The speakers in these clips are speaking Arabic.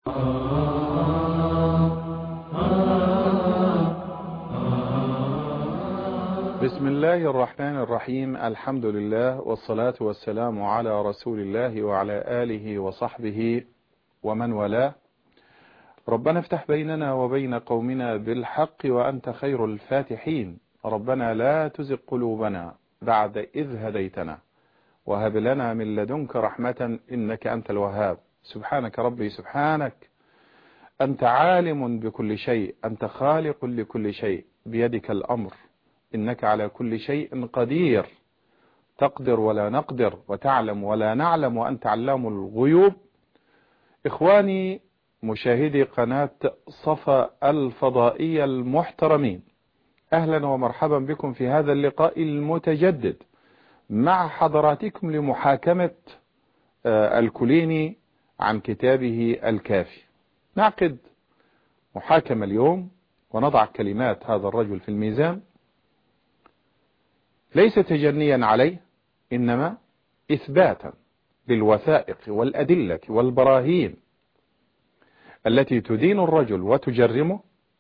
بسم الله الرحمن الرحيم. الحمد لله والصلاة والسلام على رسول الله وعلى آله وصحبه ومن والاه. ربنا افتح بيننا وبين قومنا بالحق وأنت خير الفاتحين. ربنا لا تزغ قلوبنا بعد إذ هديتنا وهب لنا من لدنك رحمة إنك أنت الوهاب. سبحانك ربي سبحانك، أنت عالم بكل شيء، أنت خالق لكل شيء، بيدك الأمر، إنك على كل شيء قدير، تقدر ولا نقدر وتعلم ولا نعلم وأنت علام الغيوب. إخواني مشاهدي قناة صفا الفضائية المحترمين، أهلا ومرحبا بكم في هذا اللقاء المتجدد مع حضراتكم لمحاكمة الكليني عن كتابه الكافي. نعقد محاكمة اليوم ونضع كلمات هذا الرجل في الميزان، ليس تجنيا عليه، إنما إثباتا للوثائق والأدلة والبراهين التي تدين الرجل وتجرمه،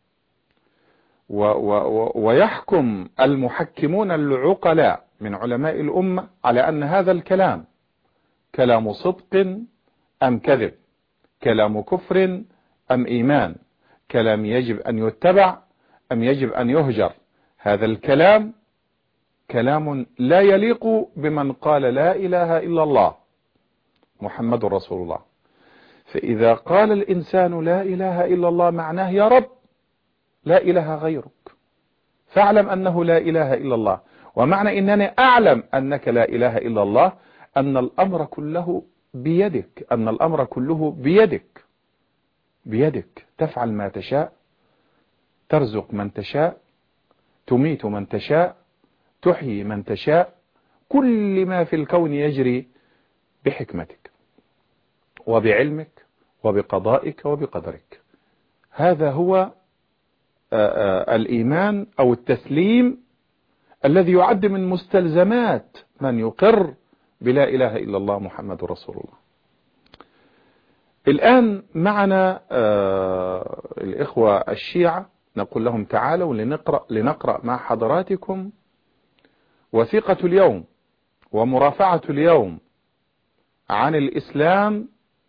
ويحكم المحكمون العقلاء من علماء الأمة على أن هذا الكلام كلام صدق أم كذب، كلام كفر أم إيمان، كلام يجب أن يتبع أم يجب أن يهجر. هذا الكلام كلام لا يليق بمن قال لا إله إلا الله محمد رسول الله. فإذا قال الإنسان لا إله إلا الله معناه يا رب لا إله غيرك، فاعلم أنه لا إله إلا الله. ومعنى إنني أعلم أنك لا إله إلا الله أن الأمر كله بيدك، أن الأمر كله بيدك، بيدك تفعل ما تشاء، ترزق من تشاء، تميت من تشاء، تحيي من تشاء. كل ما في الكون يجري بحكمتك وبعلمك وبقضائك وبقدرك. هذا هو الإيمان أو التسليم الذي يعد من مستلزمات من يقر بلا إله إلا الله محمد رسول الله. الآن معنا الإخوة الشيعة، نقول لهم تعالوا لنقرأ مع حضراتكم وثيقة اليوم ومرافعة اليوم عن الإسلام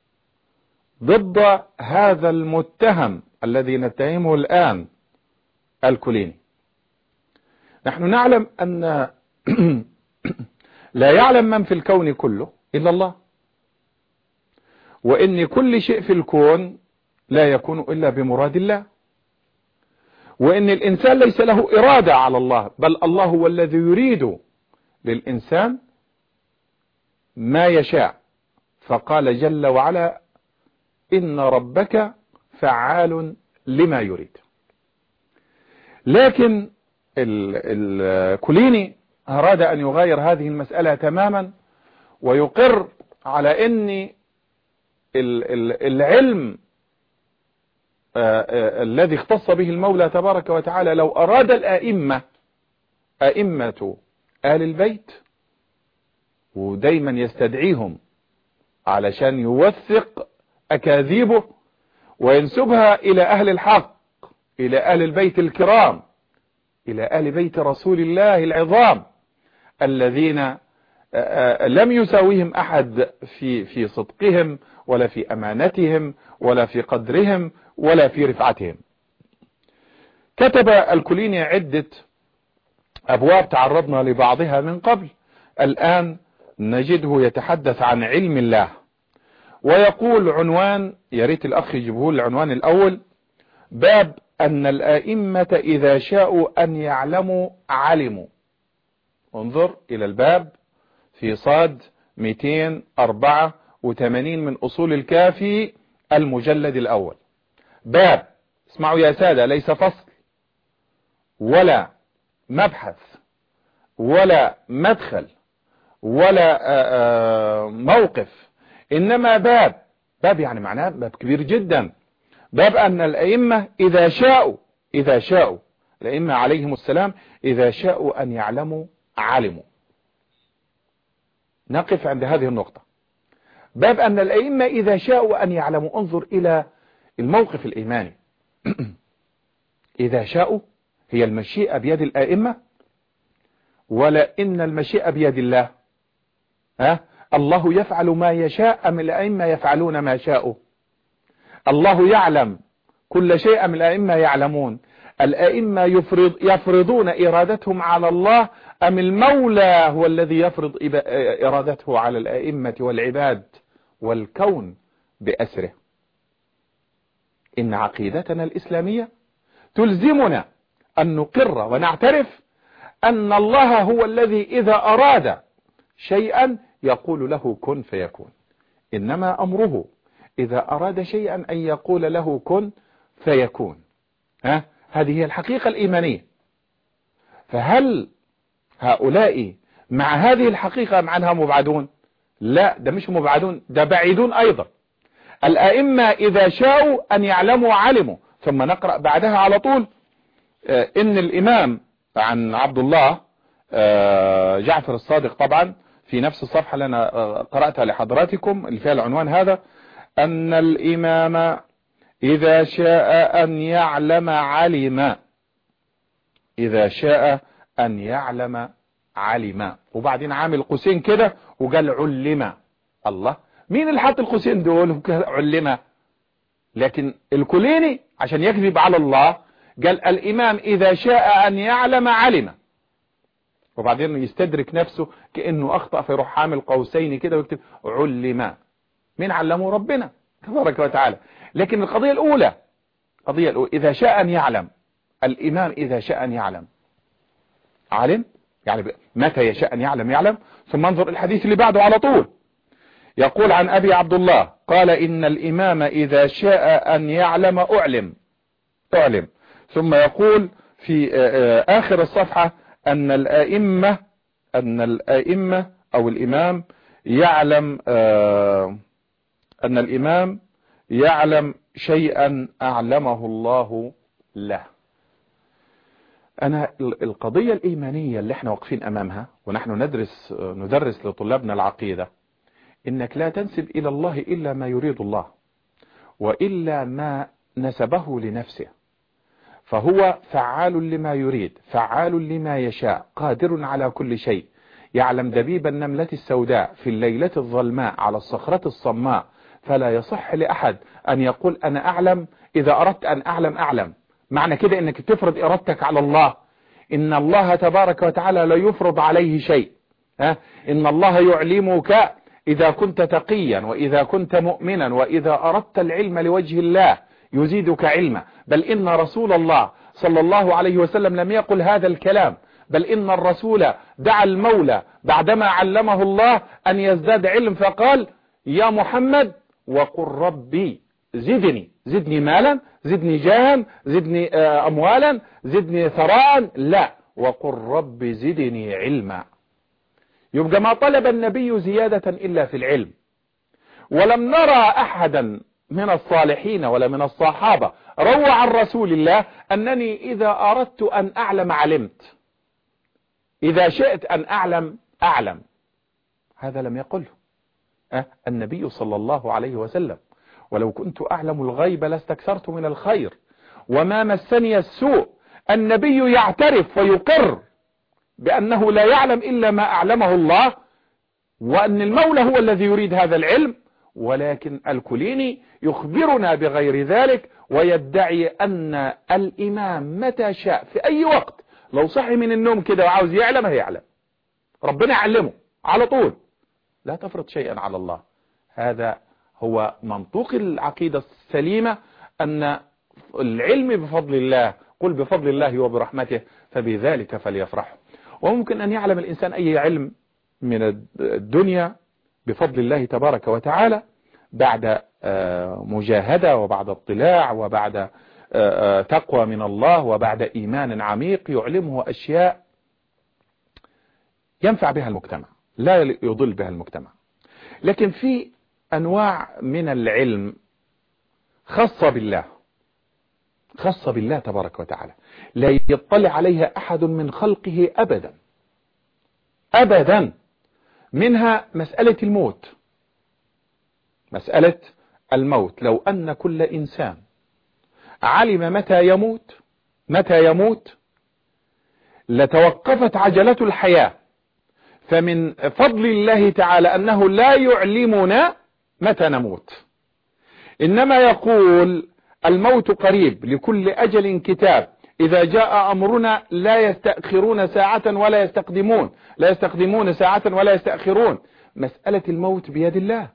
ضد هذا المتهم الذي نتهمه الآن الكليني. نحن نعلم أن لا يعلم من في الكون كله إلا الله، وإن كل شيء في الكون لا يكون إلا بمراد الله، وإن الإنسان ليس له إرادة على الله، بل الله هو الذي يريد للإنسان ما يشاء. فقال جل وعلا إن ربك فعال لما يريد. لكن الكليني أراد أن يغير هذه المسألة تماما ويقر على أن العلم الذي اختص به المولى تبارك وتعالى لو أراد الأئمة، أئمة آل البيت، ودايما يستدعيهم علشان يوثق أكاذيبه وينسبها إلى أهل الحق، إلى أهل البيت الكرام، إلى آل بيت رسول الله العظام الذين لم يساويهم أحد في صدقهم ولا في أمانتهم ولا في قدرهم ولا في رفعتهم. كتب الكليني عدة أبواب تعرضنا لبعضها من قبل، الآن نجده يتحدث عن علم الله، ويقول عنوان، يا ريت الأخ يجيبه العنوان الأول، باب أن الآئمة إذا شاءوا أن يعلموا علموا. انظر إلى الباب في صاد 284 من أصول الكافي المجلد الأول. باب، اسمعوا يا سادة، ليس فصل ولا مبحث ولا مدخل ولا موقف، إنما باب. باب يعني معناه باب كبير جدا. باب أن الأئمة إذا شاءوا الأئمة عليهم السلام إذا شاءوا أن يعلموا علموا. نقف عند هذه النقطة. باب أن الأئمة إذا شاءوا أن يعلموا. انظر إلى الموقف الإيماني. إذا شاءوا، هي المشيئة بيد الآئمة ولا إن المشيئة بيد الله؟ الله يفعل ما يشاء أم الأئمة يفعلون ما شاءوا؟ الله يعلم كل شيء من الأئمة يعلمون؟ الأئمة يفرضون إرادتهم على الله أم المولى هو الذي يفرض إرادته على الأئمة والعباد والكون بأسره؟ إن عقيدتنا الإسلامية تلزمنا أن نقر ونعترف أن الله هو الذي إذا أراد شيئا يقول له كن فيكون، إنما أمره إذا أراد شيئا أن يقول له كن فيكون. هذه هي الحقيقة الإيمانية. فهل هؤلاء مع هذه الحقيقة أم عنها مبعدون؟ لا، ده مش مبعدون، ده بعيدون أيضا. الأئمة إذا شاءوا أن يعلموا علموا. ثم نقرأ بعدها على طول إن الإمام عن عبد الله جعفر الصادق، طبعا في نفس الصفحة اللي أنا قرأتها لحضراتكم اللي فيها العنوان هذا، أن الإمام إذا شاء أن يعلم علم. إذا شاء أن يعلم علم، وبعدين عامل قوسين كده وقال علم. الله، مين اللي حط القوسين دول علم؟ لكن الكليني عشان يكذب على الله قال الإمام إذا شاء أن يعلم علم، وبعدين يستدرك نفسه كأنه أخطأ فيروح عامل قوسين كده ويكتب علم. مين علمه؟ ربنا تبارك وتعالى. لكن القضية الأولى إذا شاء أن يعلم، الإمام إذا شاء أن يعلم علم، يعني متى يشاء أن يعلم. ثم انظر الحديث اللي بعده على طول، يقول عن أبي عبد الله قال إن الإمام إذا شاء أن يعلم أعلم. ثم يقول في آخر الصفحة أن الأئمة أو الإمام يعلم أن الإمام يعلم شيئا أعلمه الله له. أنا القضية الإيمانية اللي احنا واقفين أمامها ونحن ندرس لطلابنا العقيدة، إنك لا تنسب إلى الله إلا ما يريد الله وإلا ما نسبه لنفسه، فهو فعال لما يريد، فعال لما يشاء، قادر على كل شيء. يعلم دبيب النملة السوداء في الليلة الظلماء على الصخرة الصماء، فلا يصح لأحد أن يقول أنا أعلم. إذا أردت أن أعلم، معنى كده أنك تفرض إرادتك على الله. إن الله تبارك وتعالى لا يفرض عليه شيء. إن الله يعلمك إذا كنت تقيا وإذا كنت مؤمنا، وإذا أردت العلم لوجه الله يزيدك علما. بل إن رسول الله صلى الله عليه وسلم لم يقل هذا الكلام، بل إن الرسول دعا المولى بعدما علمه الله أن يزداد علم، فقال يا محمد وقل ربي زدني مالا، زدني جاها، زدني أموالا، زدني ثراء، لا، وقل ربي زدني علما. يبقى ما طلب النبي زيادة إلا في العلم. ولم نرى أحدا من الصالحين ولا من الصحابة روى عن رسول الله أنني إذا أردت أن أعلم علمت، إذا شئت أن أعلم. هذا لم يقله النبي صلى الله عليه وسلم. ولو كنت أعلم الغيب لاستكثرت من الخير وما مسني السوء. النبي يعترف ويقر بأنه لا يعلم إلا ما أعلمه الله، وأن المولى هو الذي يريد هذا العلم. ولكن الكليني يخبرنا بغير ذلك، ويدعي أن الإمام متى شاء في أي وقت لو صحي من النوم كده وعاوز يعلم هيعلم، ربنا يعلمه على طول. لا تفرض شيئا على الله. هذا هو منطوق العقيدة السليمة، أن العلم بفضل الله، قل بفضل الله وبرحمته فبذلك فليفرحوا. وممكن أن يعلم الإنسان أي علم من الدنيا بفضل الله تبارك وتعالى بعد مجاهدة وبعد اطلاع وبعد تقوى من الله وبعد إيمان عميق يعلمه أشياء ينفع بها المجتمع لا يضل بها المجتمع. لكن في أنواع من العلم خاصة بالله تبارك وتعالى لا يطلع عليها أحد من خلقه أبدا. منها مسألة الموت. لو أن كل إنسان علم متى يموت لتوقفت عجلة الحياة. فمن فضل الله تعالى أنه لا يعلمنا متى نموت، إنما يقول الموت قريب، لكل أجل كتاب، إذا جاء أمرنا لا يستأخرون ساعة ولا يستقدمون، لا يستقدمون ساعة ولا يستأخرون. مسألة الموت بيد الله،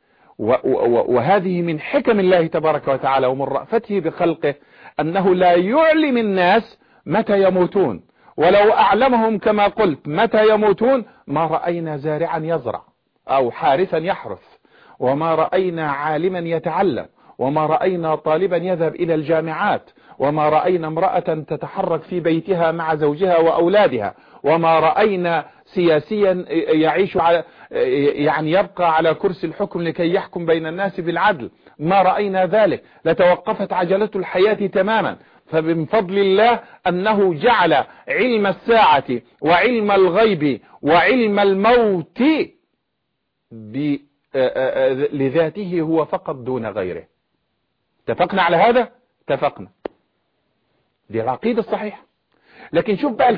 وهذه من حكم الله تبارك وتعالى ومن رأفته بخلقه أنه لا يعلم الناس متى يموتون. ولو أعلمهم كما قلت متى يموتون ما رأينا زارعا يزرع أو حارثا يحرث، وما رأينا عالما يتعلم، وما رأينا طالبا يذهب إلى الجامعات، وما رأينا امرأة تتحرك في بيتها مع زوجها وأولادها، وما رأينا سياسيا يعيش على يعني يبقى على كرسي الحكم لكي يحكم بين الناس بالعدل، ما رأينا ذلك. لتوقفت عجلة الحياة تماما. فمن فضل الله أنه جعل علم الساعة وعلم الغيب وعلم الموت لذاته هو فقط دون غيره. اتفقنا على هذا؟ اتفقنا. دي العقيدة الصحيحة. لكن شوف بقى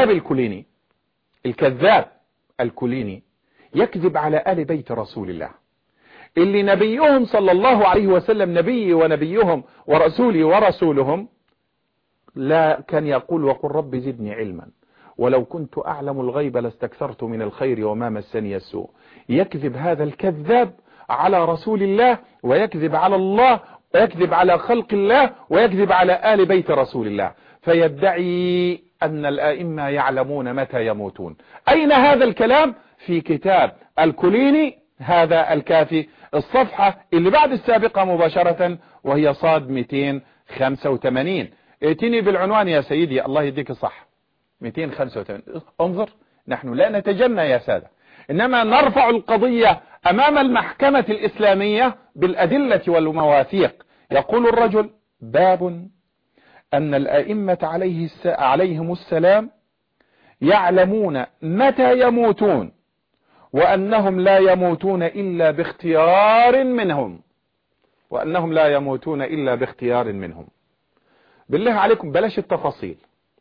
الكذاب الكليني يكذب على آل بيت رسول الله اللي نبيهم صلى الله عليه وسلم نبي ونبيهم ورسولي ورسولهم لا كان يقول وقل رب زدني علما ولو كنت أعلم الغيب لاستكثرت من الخير وما مسني السوء. يكذب هذا الكذاب على رسول الله، ويكذب على الله، ويكذب على خلق الله، ويكذب على آل بيت رسول الله، فيدعي أن الآئمة يعلمون متى يموتون. أين هذا الكلام؟ في كتاب الكليني هذا الكافي، الصفحة اللي بعد السابقة مباشرة وهي صاد 285. ائتني بالعنوان يا سيدي، الله يديك صح. 285. انظر، نحن لا نتجنى يا سادة، إنما نرفع القضية أمام المحكمة الإسلامية بالأدلة والمواثيق. يقول الرجل: باب أن الأئمة عليهم السلام يعلمون متى يموتون، وأنهم لا يموتون إلا باختيار منهم، وأنهم لا يموتون إلا باختيار منهم. بالله عليكم بلاش التفاصيل،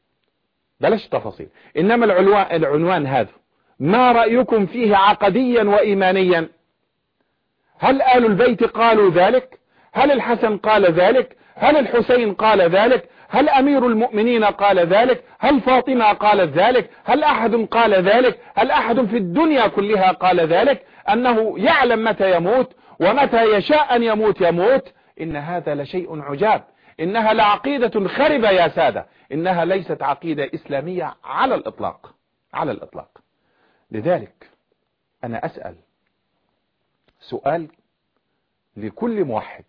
إنما العنوان هذا ما رأيكم فيه عقديا وإيمانيا؟ هل آل البيت قالوا ذلك؟ هل الحسن قال ذلك؟ هل الحسين قال ذلك؟ هل أمير المؤمنين قال ذلك؟ هل فاطمة قالت ذلك؟ هل أحد قال ذلك؟ هل أحد في الدنيا كلها قال ذلك؟ أنه يعلم متى يموت، ومتى يشاء أن يموت. إن هذا لشيء عجاب، إنها لعقيدة خربة يا سادة، إنها ليست عقيدة إسلامية على الإطلاق. لذلك أنا أسأل سؤال لكل موحد: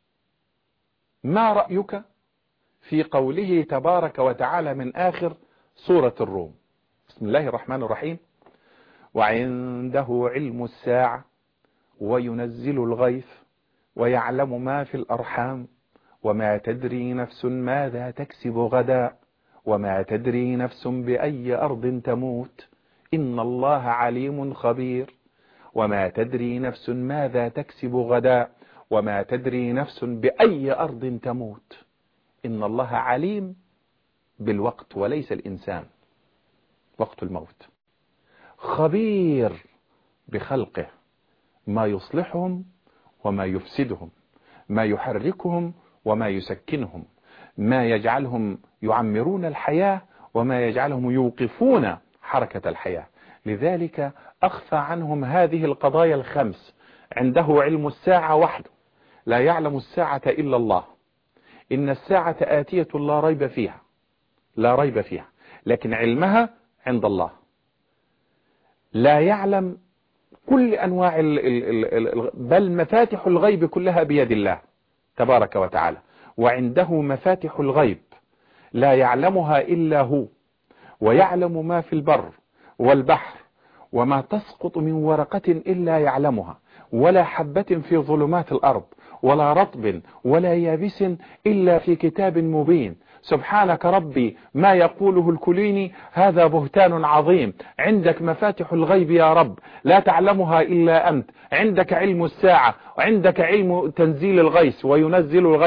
ما رأيك في قوله تبارك وتعالى من آخر سورة الروم؟ بسم الله الرحمن الرحيم: وعنده علم الساعة وينزل الغيث ويعلم ما في الأرحام وما تدري نفس ماذا تكسب غدا وما تدري نفس بأي أرض تموت إن الله عليم خبير وما تدري نفس ماذا تكسب غدا وما تدري نفس بأي أرض تموت إن الله عليم بالوقت وليس الإنسان وقت الموت، خبير بخلقه، ما يصلحهم وما يفسدهم، ما يحركهم وما يسكنهم، ما يجعلهم يعمرون الحياة وما يجعلهم يوقفون حركة الحياة. لذلك أخفى عنهم هذه القضايا الخمس. عنده علم الساعة وحده، لا يعلم الساعة إلا الله. إن الساعة آتية لا ريب فيها، لكن علمها عند الله. لا يعلم كل أنواع بل مفاتح الغيب كلها بيد الله تبارك وتعالى، وعنده مفاتح الغيب لا يعلمها إلا هو، ويعلم ما في البر والبحر وما تسقط من ورقة إلا يعلمها، ولا حبة في ظلمات الأرض ولا رطب ولا يابس إلا في كتاب مبين. سبحانك ربي ما يقوله الكليني هذا بهتان عظيم. عندك مفاتح الغيب يا رب لا تعلمها إلا أنت، عندك علم الساعة وعندك علم تنزيل الغيث وينزل الغيث،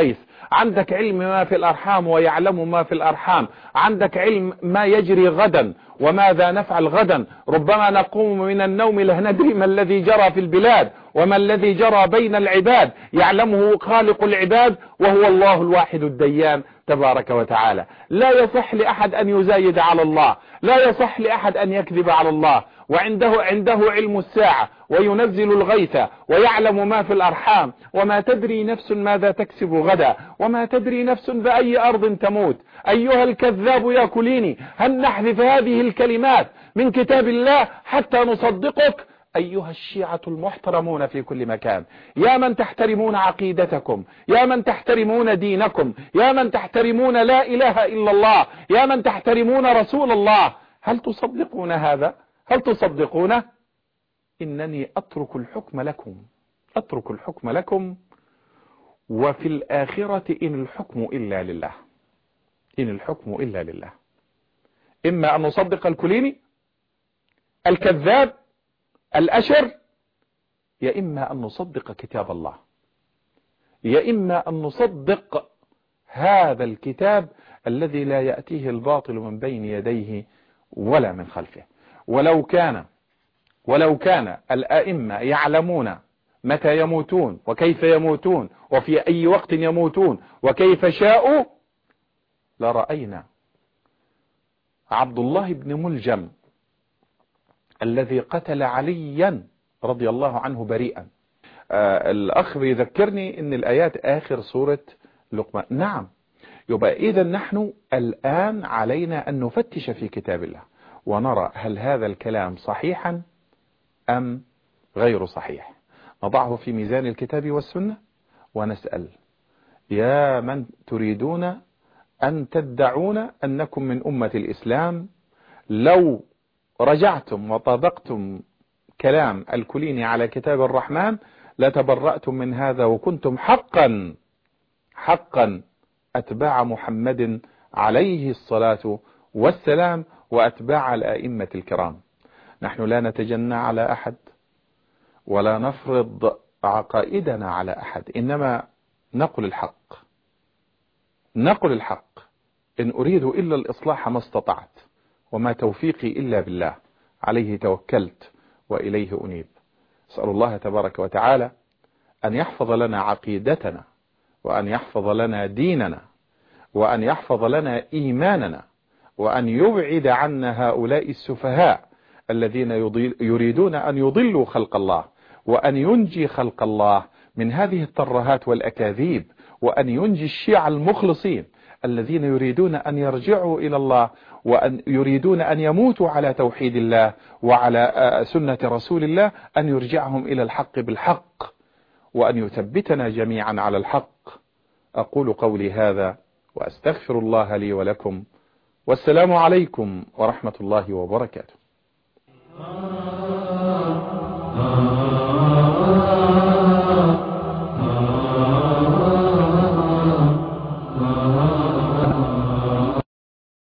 عندك علم ما في الأرحام ويعلم ما في الأرحام، عندك علم ما يجري غدا وماذا نفعل غدا. ربما نقوم من النوم لا ندري ما الذي جرى في البلاد وما الذي جرى بين العباد، يعلمه خالق العباد وهو الله الواحد الديان تبارك وتعالى. لا يصح لأحد أن يزايد على الله، لا يصح لأحد أن يكذب على الله، عنده علم الساعة وينزل الغيث ويعلم ما في الأرحام، وما تدري نفس ماذا تكسب غدا وما تدري نفس بأي أرض تموت. أيها الكذاب يا كليني، هل نحذف هذه الكلمات من كتاب الله حتى نصدقك؟ أيها الشيعة المحترمون في كل مكان، يا من تحترمون عقيدتكم، يا من تحترمون دينكم، يا من تحترمون لا إله إلا الله، يا من تحترمون رسول الله، هل تصدقون هذا؟ هل تصدقونه؟ إنني أترك الحكم لكم، وفي الآخرة إن الحكم إلا لله. إما أن نصدق الكليني الكذاب الأشر، يا إما أن نصدق كتاب الله، يا إما أن نصدق هذا الكتاب الذي لا يأتيه الباطل من بين يديه ولا من خلفه. ولو كان الأئمة يعلمون متى يموتون وكيف يموتون وفي أي وقت يموتون وكيف شاءوا، لرأينا عبد الله بن ملجم الذي قتل عليا رضي الله عنه بريئا. الأخ بيذكرني ان الآيات آخر سورة لقمان. نعم، يبقى إذا نحن الآن علينا أن نفتش في كتاب الله ونرى هل هذا الكلام صحيحا أم غير صحيح. نضعه في ميزان الكتاب والسنة ونسأل: يا من تريدون أن تدعون أنكم من أمة الإسلام، لو رجعتم وطابقتم كلام الكليني على كتاب الرحمن لتبرأتم من هذا، وكنتم حقا أتباع محمد عليه الصلاة والسلام وأتباع الأئمة الكرام. نحن لا نتجنى على أحد ولا نفرض عقائدنا على أحد، إنما نقل الحق. إن أريد إلا الإصلاح ما استطعت، وما توفيقي إلا بالله، عليه توكلت وإليه أنيب. أسأل الله تبارك وتعالى أن يحفظ لنا عقيدتنا، وأن يحفظ لنا ديننا، وأن يحفظ لنا إيماننا، وأن يبعد عنا هؤلاء السفهاء الذين يريدون أن يضلوا خلق الله، وأن ينجي خلق الله من هذه الترهات والأكاذيب، وأن ينجي الشيعة المخلصين الذين يريدون أن يرجعوا إلى الله، وأن يريدون أن يموتوا على توحيد الله وعلى سنة رسول الله، أن يرجعهم إلى الحق بالحق، وأن يثبتنا جميعا على الحق. أقول قولي هذا وأستغفر الله لي ولكم، والسلام عليكم ورحمة الله وبركاته.